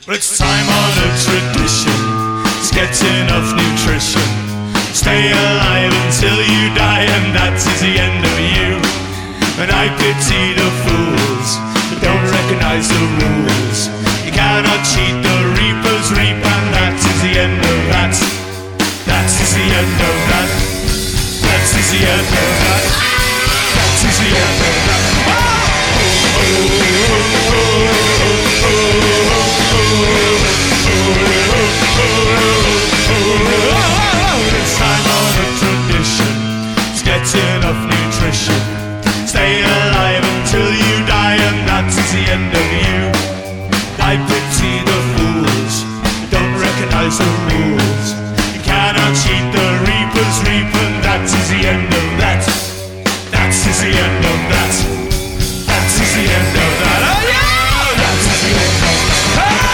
Well, it's time on a tradition. It's get enough nutrition. Stay alive until you die, and that is the end of you. And I pity the fools who don't recognize the rules. You cannot cheat the reapers reap, and that is the end of that. That is the end of that. That is the end of that. That is the end of that. It's time on a tradition. It's get enough nutrition. Stay alive until you die, and that is the end of you. I pity the fools who don't recognize the rules. You cannot cheat the reapers reap, and that is the end of that. That is the end of that. That is the end of that. Oh yeah! That is the end of that.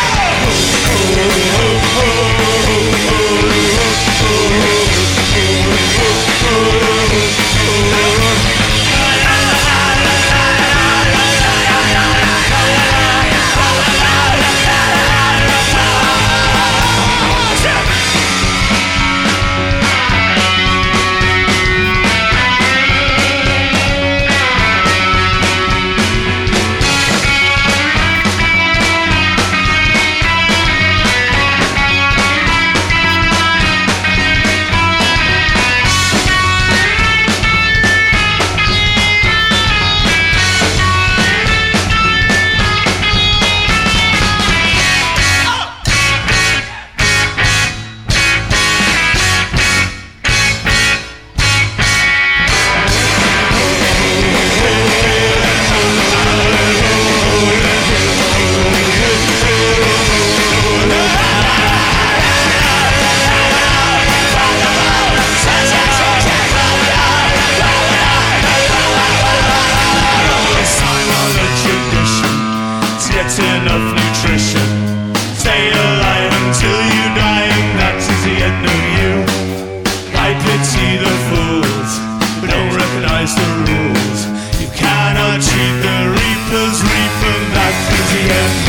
Enough nutrition. Stay alive until you die, and that is the end of you. I pity the fools who don't recognize the rules. You cannot cheat the reapers reap, and that is the end.